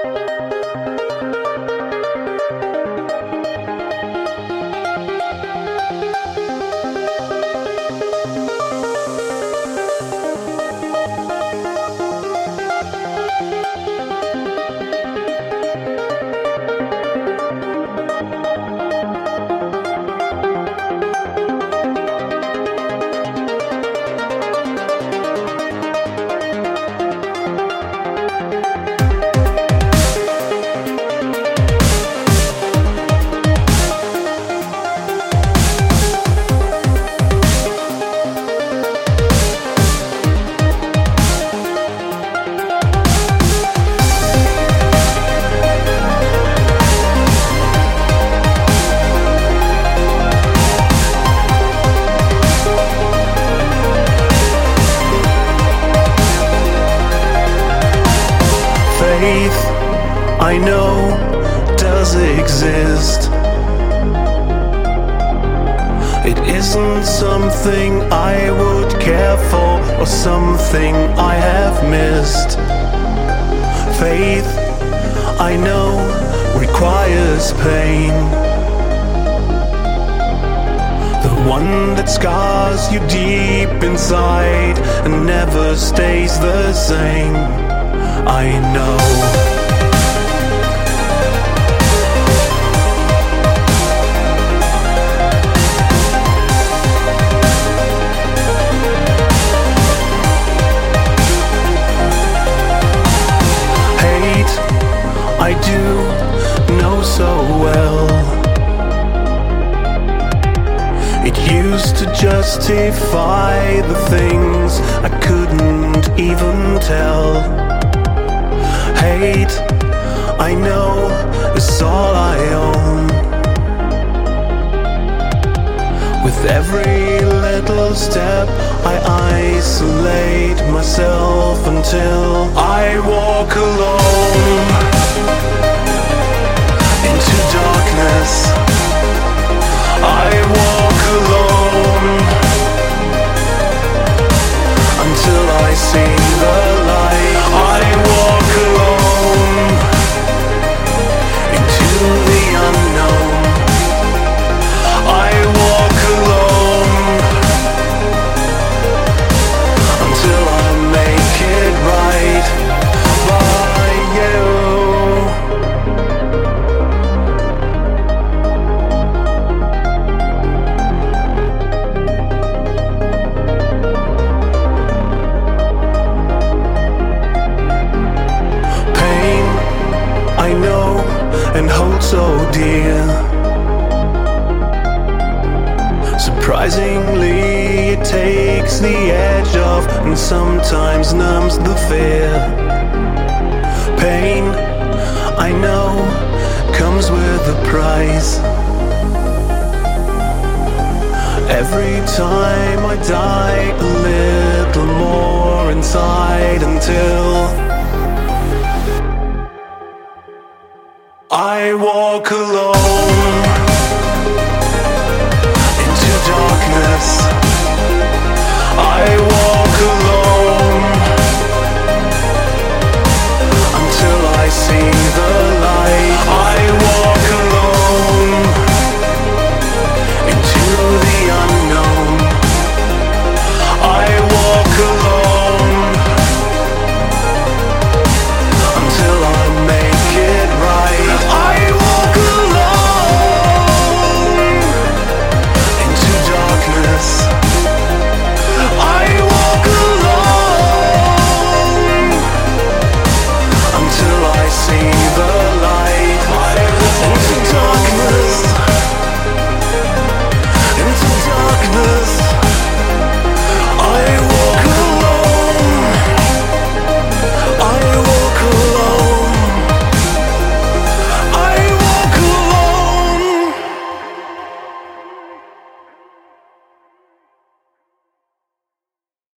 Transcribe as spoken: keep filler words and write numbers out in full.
Faith, I know, does exist. It isn't something I would care for or something I have missed. Faith, I know, requires pain. The one that scars you deep inside and never stays the same. I know. Hate, I do know so well. It used to justify the things I couldn't even tell. Hate, I know, is all I own. With every little step I isolate myself until I walk alone into darkness. I walk alone until I see the light. I walk alone into the unknown. I walk alone until I make it right by you. I know and hold so dear. Surprisingly, it takes the edge off and sometimes numbs the fear. Pain, I know, comes with a price. Every time I die a little more inside until I walk alone.